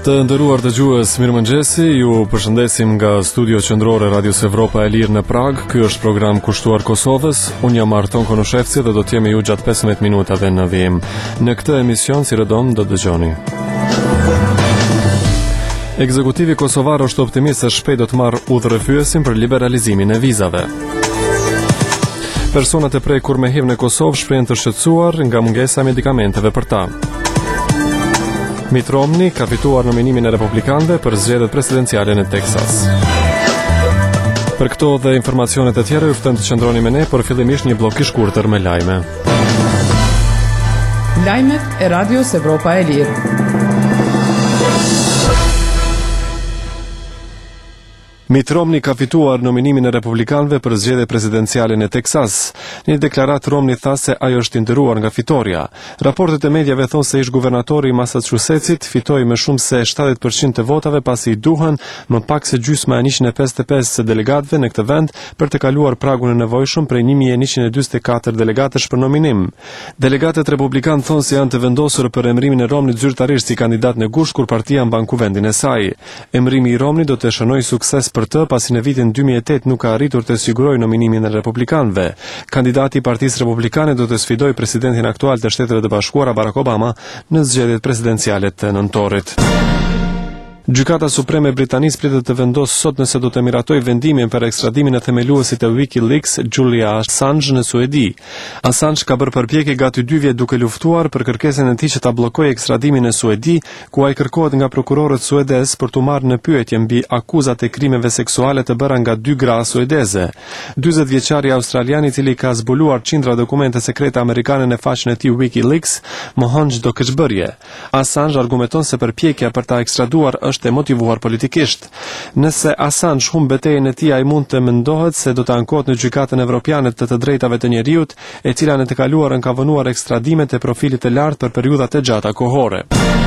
Të nderuar dëgjues, mirëmëngjesi, ju përshëndesim nga studio qendrore Radios Evropa e Lirë në Prag. Ky është program kushtuar Kosovës. Unë jam Arton Konushevci dhe do të jemi ju gjatë 15 minutave në vijim. Në këtë emision si redom do dëgjoni. Ekzekutivi kosovar është optimist se shpejt do të marrë udhërrëfyesin për liberalizimin e vizave. Personat e prekur me HIV në Kosovë shprehen të shqetësuar nga mungesa e medikamenteve për ta. Mitt Romney ka fituar nominimin e republikanëve për zgjedhjet presidenciale në Teksas. Për këto dhe informacionet e tjera ju ftoj të qëndroni me ne, por fillimisht një blok i shkurtër me lajme. Lajmet e Radios Evropa e Lirë. Mitt Romney ka fituar nominimin e republikanëve për zgjedhjet presidenciale në Teksas. Në një deklaratë Romney tha se ajo është i nderuar nga fitoria. Raportet e mediave thonë se ish guvernatori i Massachusettsit fitoi me shumë se 70% të votave pasi i duhen më pak se gjysma e 155 delegatëve në këtë vend për të kaluar pragun e nevojshëm prej 1144 delegatësh për nominim. Delegatët republikanë thonë se janë të vendosur për emërimin e Romney zyrtarisht si kandidat në gusht kur partia mban kuvendin e saj. Emërimi i Romney do të shënojë sukses për të pasi në vitin 2008 nuk ka arritur të sigurojë nominimin e republikanëve. Kandidati i Partisë Republikane do të sfidojë presidentin aktual të Shteteve të Bashkuara Barack Obama në zgjedhjet presidenciale të nëntorit. Gjykata Supreme e Britanisë pritet të vendosë sot nëse do të miratoj vendimin për ekstradimin e themeluesit të WikiLeaks, Julian Assange, në Suedi. Assange ka bërë përpjekje gati 2 vjet duke luftuar për kërkesën e tij që ta bllokojë ekstradimin në Suedi, ku ai kërkohet nga prokurorët suedez për t'u marrë në pyetje mbi akuzat e krimeve seksuale të bëra nga 2 gra suedeze. 40 vjeçari australian i cili ka zbuluar qindra dokumente sekrete amerikane në faqen e tij WikiLeaks, mohon çdo keqbërje. Assange argumenton se përpjekja për ta ekstraduar është e motivuar politikisht. Nëse Assange humb betejën e tij, ai mund të mendohet se do të ankohet në gjykatën evropiane të drejtave të njeriut, e cila në të kaluarën ka vënuar ekstradimet e profilit të lartë për periudhat e gjata kohore.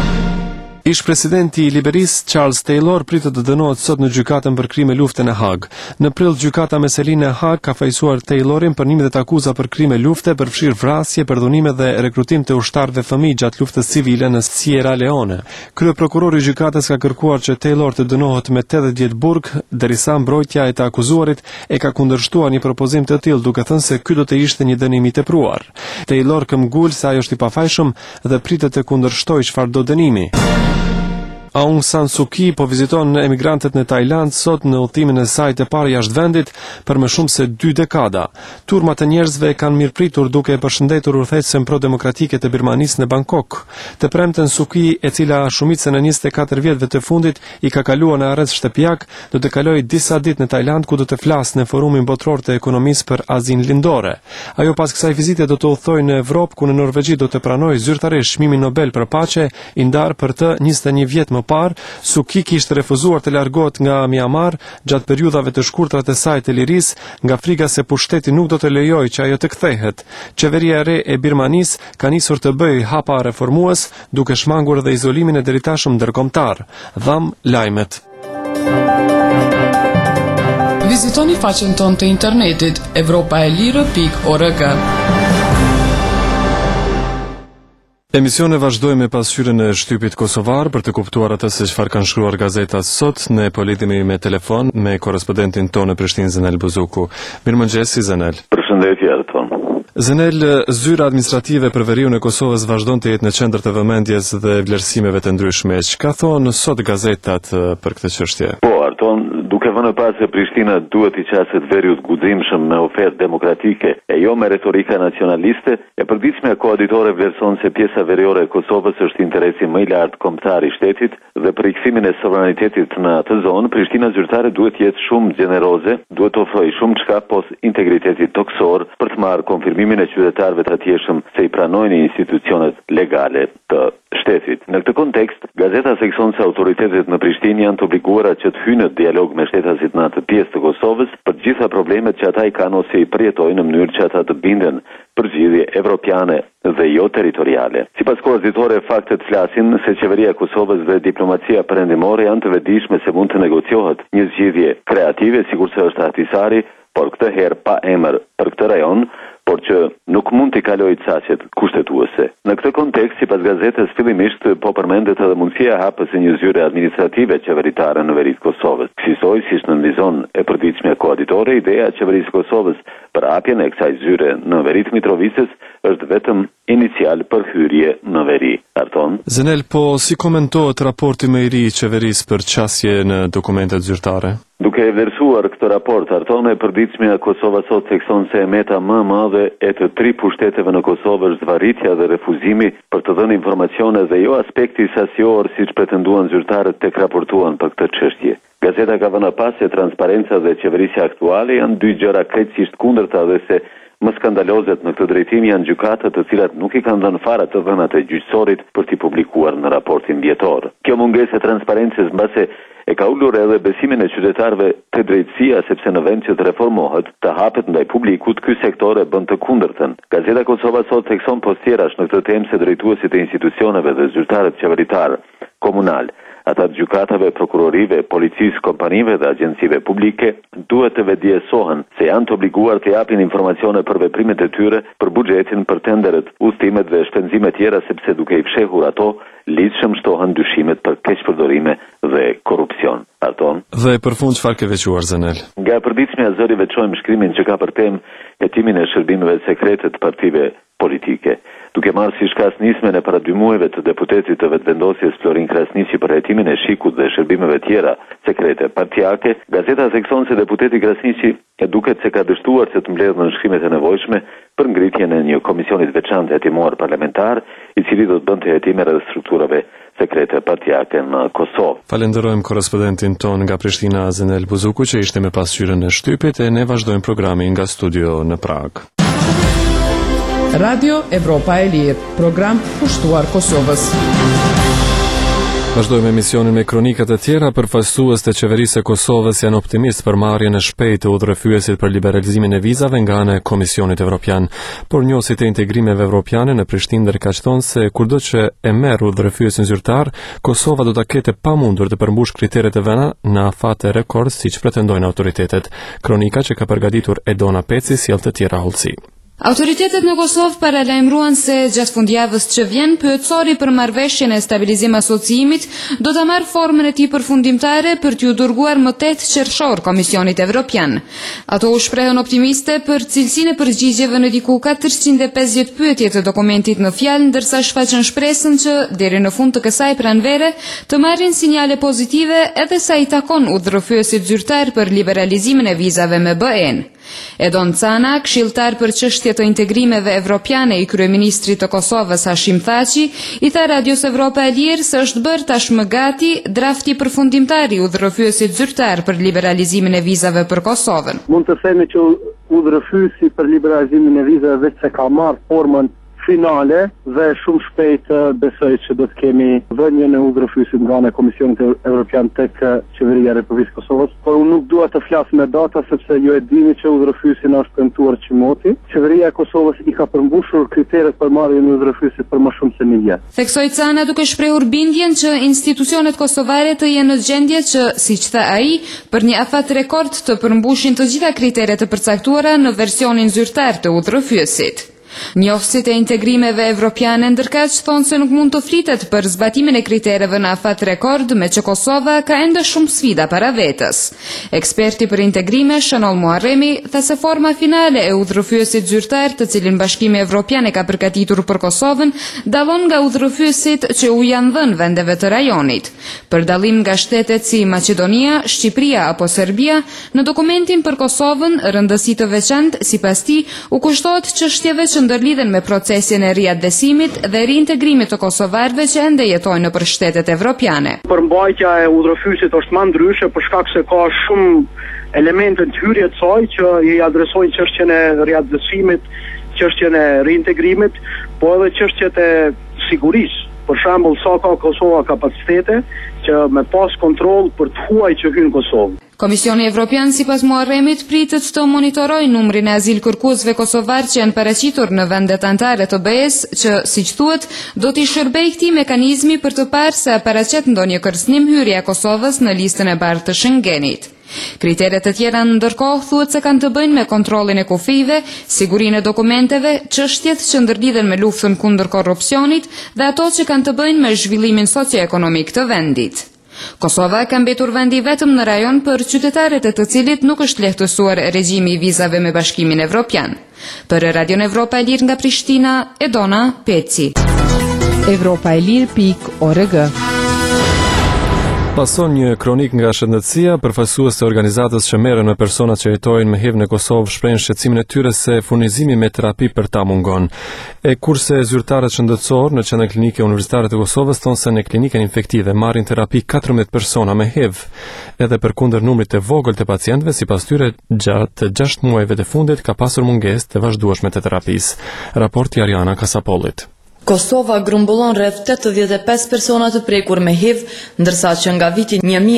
Ish presidenti i Liberisë Charles Taylor pritet të dënohet sot në gjykatën për krime lufte në Hag. Në prill gjykata me selinë e Hag ka fajsuar Taylorin për 11 akuza për krime lufte, përfshirë vrasje, përdhunime dhe rekrutim të ushtarëve fëmijë gjatë luftës civile në Sierra Leone. Kryeprokurori i gjykatës ka kërkuar që Taylor të dënohet me 80 vjet burg, derisa mbrojtja e të akuzuarit e ka kundërshtuar një propozim të tillë, duke thënë se ky do të ishte një dënim i tepruar. Taylor këmbgul se ai është i pafajshëm dhe pritet të kundërshtojë çfarëdo dënimi. Aung San Suu Kyi po viziton emigrantët në Tajland sot në udhëtimin e saj të parë jashtë vendit për më shumë se 2 dekada. Turmat e njerëzve e kanë mirëpritur duke e përshëndetur udhëheqësen pro-demokratike të Birmanisë në Bangkok. Të premten Suu Kyi, e cila shumicën e 24 vjetëve të fundit i ka kaluar në arrest shtëpiak, do të kalojë disa ditë në Tajland ku do të flasë në forumin botror të ekonomisë për Azinë Lindore. Ajo pas kësaj vizite do të udhëtojë në Evropë, ku në Norvegji do të pranojë zyrtarisht çmimin Nobel për paqe, i ndarë për të 21 vjet më parë. Suu Kyi kishte refuzuar të largohet nga Myanmar gjatë periudhave të shkurtra të saj të lirisë, nga frika se pushteti nuk do të lejojë që ajo të kthehet. Qeveria e re e Birmanisë ka nisur të bëjë hapa reformues, duke shmangur edhe izolimin e deritashëm ndërkombëtar. Dham lajmet. Vizitoni faqen tonë të internetit evropaelire.org. Emisione vazhdojmë me pasqyrën e shtypit kosovar për të kuptuar atë se çfarë kanë shkruar gazetat sot. Ne po lidhemi me telefon me korrespondentin tonë në Prishtinë, Zenel Buzuku. Mirëmëngjes, Zenel. Përshëndetje, Arton. Zenel, zyra administrative për veriun e Kosovës vazhdon të jetë në qendër të vëmendjes dhe vlerësimeve të ndryshme. Çka thonë sot gazetat për këtë çështje? Po, Arton, duke vënë pas se Prishtina duhet i qaset veriut guximshëm me ofertë demokratike e jo me retorika nacionaliste, e përditshme koaditore vlerëson se pjesa veriore e Kosovës është interesi më i lartë kombëtar i shtetit dhe për rikthimin e sovranitetit në atë zonë, Prishtina zyrtare duhet jetë shumë gjeneroze, duhet ofrojë shumë çka pos integritetit toksor për të marrë konfirmimin e qytetarëve të atjeshëm se i pranojnë institucionet legale të shtetit. Në këtë kontekst, gazeta sekson se autoritetet në Prishtinë janë të obliguara që të hyjnë në dialog me shtetasit në atë pjesë të Kosovës për të gjitha problemet që ata i kanë ose i përjetojnë në mënyrë që ata të binden përgjigje evropiane dhe jo territoriale. Sipas koordinatore, faktet flasin se qeveria e Kosovës dhe diplomacia perëndimore janë të vetëdijshme se mund të negociohet një zgjidhje kreative, sikurse është Ahtisari, por këtë herë pa emër për këtë rajon, por që nuk mund t'i kalojë saqet kushtetuese. Në këtë kontekst, sipas gazetës, fillimisht po përmendet edhe mundësia e hapjes së një zyre administrative qeveritare në veri të Kosovës. Kësaj, siç nënvizon e përditshmja koaditore, ideja e qeverisë së Kosovës për hapjen e kësaj zyre në veri të Mitrovicës është vetëm inicial për hyrje në veri. Arton? Zenel, po si komentohet raporti më i ri i qeverisë për qasje në dokumentet zyrtare? Duke e vlerësuar këtë raport, Arton, e përditshmja Kosova sot thekson se e meta më e madhe e të 3 pushteteve në Kosovë është varritja dhe refuzimi për të dhënë informacione dhe jo aspekti sasior siç pretenduan zyrtarët tek raportuan për këtë çështje. Gazeta ka vënë pas se transparenca dhe qeverisja aktuale janë dy gjëra krejtësisht kundërta dhe se më skandalozet në këtë drejtim janë gjykatët të cilat nuk i kanë dhënë fare të dhënat e gjyqësorit për t'i publikuar në raportin vjetor. Kjo mungesë e transparencës mbase e ka ulur edhe besimin e qytetarëve te drejtësia, sepse në vend që të reformohet, të hapet ndaj publikut, ky sektor e bën të kundërtën. Gazeta Kosova sot thekson postjerash në këtë temë se drejtuesit e institucioneve dhe zyrtarët qeveritar komunal, ata të gjykatave, prokurorive, policisë, kompanive dhe agjencive publike duhet të vetëdijsohen se janë të obliguar të japin informacione për veprimet e tyre, për buxhetin, për tenderet, udhëtimet dhe shpenzime tjera, sepse duke i fshehur ato, lidhshëm shtohen dyshimet për keqpërdorime dhe korrupsion. Arton? Dhe për fund çfarë ke veçuar, Zenel? Nga e përditshmja zëri veçojmë shkrimin që ka për temë hetimin e shërbimeve sekrete të partive politike. Duke marrë si shkas nismen e para 2 muajve të deputetit të vetëvendosjes Florin Krasniqi për hetimin e shikut dhe shërbimeve tjera sekrete partijake, gazeta thekson se deputeti Krasniqi e duket se ka dështuar se të mbledhën shkrimet e nevojshme për ngritjen e një komisionit veçantë hetimor parlamentar, i cili do të bënte hetimer edhe strukturave sekrete partijake në Kosovë. Falenderojmë korrespondentin ton nga Prishtina, Zenel Buzuku, që ishte me pasqyrën e shtypit, e ne vazhdojmë programin nga studio në Prag. Radio Evropa e Lirë, program pushtuar Kosovës. Vazhdojmë emisionin me kronikat e tjera. Përfaqësues të qeverisë së Kosovës janë optimist për marrjen e shpejtë të udhërrefyesit për liberalizimin e vizave nga ana e Komisionit Evropian. Por njësit e integrimeve evropiane në Prishtinë ndërkaq thonë se kurdo që e merr udhërrefyesin zyrtar, Kosova do ta ketë pamundur të përmbush kriteret e vëna në afate rekord siç pretendojnë autoritetet. Kronika që ka përgatitur Edona Peci sjell të tjera hollësi. Autoritetet në Kosovë paralajmëruan se gjatë fundjavës që vjen, pyetësori për marrëveshjen e stabilizim asociimit do ta marrë formën e tij përfundimtare për t'ju dërguar më 8 qershor Komisionit Evropian. Ato u shprehën optimiste për cilësinë e përgjigjeve në diku 450 pyetje të dokumentit në fjalë, ndërsa shfaqën shpresën që deri në fund të kësaj pranvere të marrin sinjale pozitive edhe sa i takon udhërrefyesit zyrtar për liberalizimin e vizave me BE-n. Edon Cana, këshilltar për çështje të integrimeve evropiane i kryeministrit të Kosovës Hashim Thaçi, i tha Radios Evropa e Lirë se është bërë tashmë gati drafti përfundimtar i udhërrefyesit zyrtar për liberalizimin e vizave për Kosovën. Mund të themi që udhërrefyesi për liberalizimin e vizave vetë se ka marrë formën finale dhe shumë shpejt besoj që do të kemi vënien e udhërrefyesit nga ana e Komisionit Evropian tek qeveria e Republikës Kosovës, por unë nuk dua të flas me data sepse ju e dini që udhërrefyesi na është premtuar çimoti. Qeveria e Kosovës i ka përmbushur kriteret për marrjen e udhërrefyesit për më shumë se 1 vjet. Theksoi Cana duke shprehur bindjen që institucionet kosovare të jenë në gjendje që, siç tha ai, për një afat rekord të përmbushin të gjitha kriteret e përcaktuara në versionin zyrtar të udhërrefyesit. Njoftësit e integrimeve evropiane ndërkaq thonë se nuk mund të flitet për zbatimin e kritereve në afat rekord, me që Kosova ka ende shumë sfida para vetës. Eksperti për integrime Shanol Muharremi tha se forma finale e udhërrefyesit zyrtar, të cilin Bashkimi Evropian e ka përgatitur për Kosovën, dallon nga udhërrefyesit që u janë dhënë vendeve të rajonit. Për dallim nga shtetet si Maqedonia, Shqipëria apo Serbia, në dokumentin për Kosovën, rëndësi të veçantë sipas tij u kushtohet çështjeve që ndërlidhen me procesin e riadesimit dhe reintegrimit të kosovarëve që ende jetojnë nëpër shtetet evropiane. Përmbajtja e udhërrefyesit është më ndryshe për shkak se ka shumë elemente të hyrje të saj që i adresojnë çështjen e riadesimit, çështjen e reintegrimit, po edhe çështjet e sigurisë. Për shembull, sa ka Kosova kapacitete që me pas kontroll për të huaj që hyn Kosovë. Komisioni Evropian, sipas Muharremit, pritet të monitorojë numrin e azilkërkuesve kosovar që janë paraqitur në vendet anëtare të BE-s, që, siç thuhet, do t'i shërbejë këtij mekanizmi për të parë se paraqet ndonjë kërcënim hyrje e Kosovës në listën e bardhë të Schengenit. Kriteret e tjera ndërkohë thuhet se kanë të bëjnë me kontrollin e kufive, sigurinë e dokumenteve, çështjet që ndërlidhen me luftën kundër korrupsionit dhe ato që kanë të bëjnë me zhvillimin socioekonomik të vendit. Kosova ka mbetur vendi vetëm në rajon për qytetarët e të cilit nuk është lehtësuar regjimi i vizave me Bashkimin Evropian. Për Radion Evropa e Lirë nga Prishtina, Edona Peci. Evropaelir.org. Pason një kronik nga shëndetësia, përfaqësues të organizatës që merren me personat që jetojnë me HIV në Kosovë shprehin shqetësimin e tyre se furnizimi me terapi për ta mungon. Kurse zyrtarët shëndetësor në qendrën klinike universitare të Kosovës thonë se në klinikën infektive marrin terapi 14 persona me HIV. Edhe përkundër numrit të vogël të pacientëve, sipas tyre, gjatë 6 muajve të fundit ka pasur mungesë të vazhdueshme të terapisë. Raporti Ariana Kasapollit. Kosova grumbullon rreth 85 persona të prekur me HIV, ndërsa që nga viti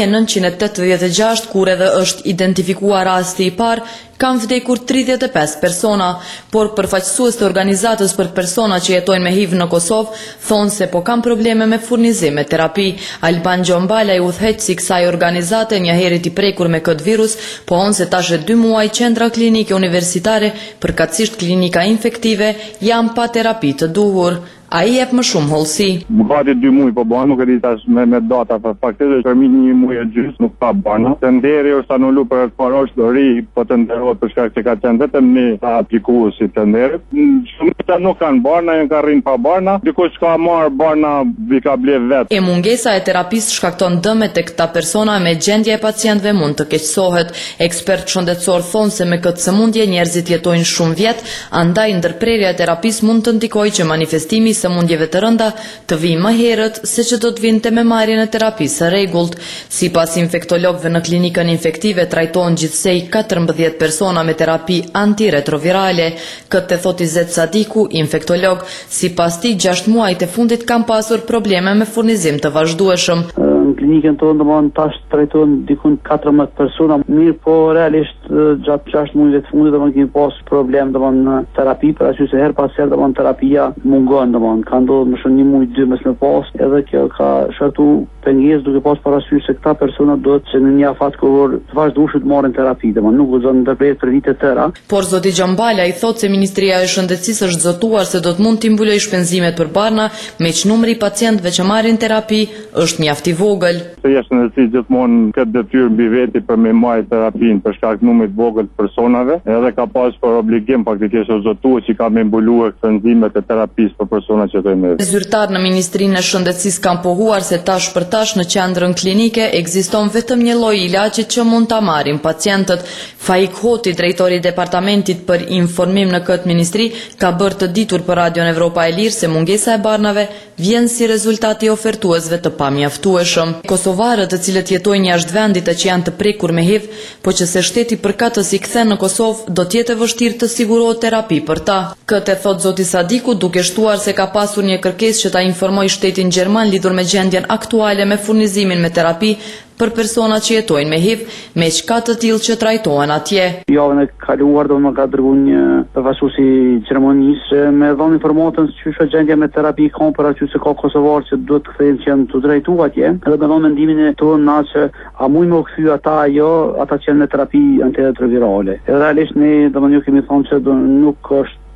1986, kur edhe është identifikuar rasti i parë, kanë vdekur 35 persona, por përfaqësues të organizatës për persona që jetojnë me HIV në Kosovë thonë se po kanë probleme me furnizim me terapi. Alban Gjombala, i udhëheqësi i kësaj organizate, një herët i prekur me këtë virus, pohon se tash 2 muaj qendra klinike universitare, përkatësisht klinika infektive, janë pa terapi të duhur. Ai jep më shumë hollësi. Gati 2 muaj po bën, nuk e di tash me data faktikisht termin 1 muaj e gjys nuk ka bana. Tenderi është anulu për parosh dori, po tenderohet për shkak se ka qenë vetëm një aplikuesi tenderi. Shumica nuk kanë bana, janë ka rrinë pa bana. Dikush ka marr bana vi ka bler vet. Mungesa e terapisë shkakton dëme tek këta persona me gjendje e pacientëve mund të keqësohet. Ekspert shëndetësor thonë se me këtë sëmundje njerëzit jetojnë shumë vjet, andaj ndërprerja e terapisë mund të ndikojë që manifestimi sëmundjeve të rënda të vijë më herët se që do të vinte me marrjen e terapisë së rregullt. Sipas infektologëve në klinikën infektive trajtohen gjithsej 14 persona me terapi antiretrovirale. Këtë thot Izet Sadiku, infektolog, sipas tij 6 muajt e fundit kanë pasur probleme me furnizim të vazhdueshëm. Në klinikën tonë domon tash trajtohen dikun 14 persona, mirë po realisht gjatë 6 muajve të fundit domon kemi pas problem domon në terapi, për arsye se her pas herë domon terapia mungon domon, ka ndodhur më shumë 1 muaj 2 mes me pas, edhe kjo ka shkaktu pengesë duke pas parasysh se këta persona duhet që në një afat kohor të vazhdueshëm të marrin terapi, domon nuk guxon ndërprer për vite të tëra. Por zoti Gjambala i thotë se Ministria e Shëndetësisë është zotuar se do të mund t'i mbulojë shpenzimet për barna, meq numri i pacientëve që marrin terapi është mjaft i vogël. Se jashtë shëndetësisë gjithmonë këtë detyrë mbi veti për me marrë terapinë për shkak të numrit vogël të personave, edhe ka pas për obligim faktikisht o zotuar që ka me mbuluar shpenzimet e terapisë për persona që jetojnë me. Zyrtar në Ministrinë e Shëndetësisë kanë pohuar se tash për tash në qendrën klinike ekziston vetëm një lloj ilaçi që mund ta marrin pacientët. Faik Hoti, drejtori i departamentit për informim në këtë ministri, ka bërë të ditur për Radion Evropa e Lirë se mungesa e barnave vjen si rezultati i ofertuesve të pamjaftueshëm. Kosovarët të cilët jetojnë jashtë vendit e që janë të prekur me HIV, po që se shteti përkatës i kthen në Kosovë, do të jetë e vështirë të sigurohet terapi për ta. Këtë thot zoti Sadiku, duke shtuar se ka pasur një kërkesë që ta informojë shtetin gjerman lidhur me gjendjen aktuale me furnizimin me terapi për persona që jetojnë me HIV, me çka të tillë që trajtohen atje. Javën e kaluar do më ka dërguar një përfaqësues i ceremonisë me dhënë informatën se çfarë gjendje me terapi kanë për aty se ka kosovarë që duhet të kthehen që janë të drejtuar atje. Edhe me dhënë mendimin e tonë na që a mund më kthy ata jo, ata që janë në terapi antiretrovirale. Realisht ne domethënë kemi thonë se nuk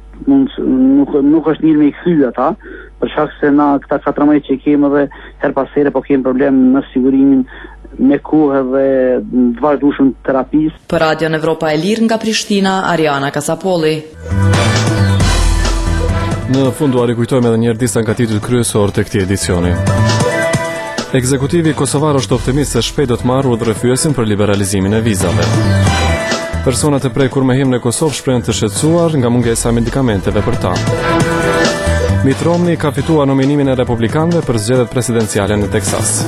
është mirë me i kthy ata, për shkak se na këta 14 që kemi edhe her pas here po kemi problem në sigurimin me kohë dhe të vazhdueshëm terapisë. Për Radion Evropa e Lirë nga Prishtina, Ariana Kasapolli. Në fund do rikujtojmë edhe një herë disa nga titujt kryesor të këtij edicioni. Ekzekutivi kosovar është optimist se shpejt do të marrë udhëfyesin për liberalizimin e vizave. Personat e prekur me HIV në Kosovë shprehen të shqetësuar nga mungesa e medikamenteve për ta. Mitt Romney ka fituar nominimin e republikanëve për zgjedhjet presidenciale në Teksas.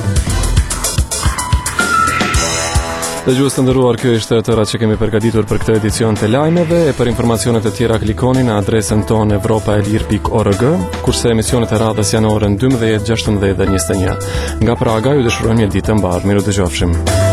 Dëgjues të nderuar, kjo ishte e tëra që kemi përgatitur për këtë edicion të lajmeve, e për informacionet e tjera klikoni në adresën tonë evropaelir.org, kurse emisionet e radhës janë orën 12, 16 dhe 21. Nga Praga ju dëshirojmë një ditë të mbarë. Miru dëgjofshim.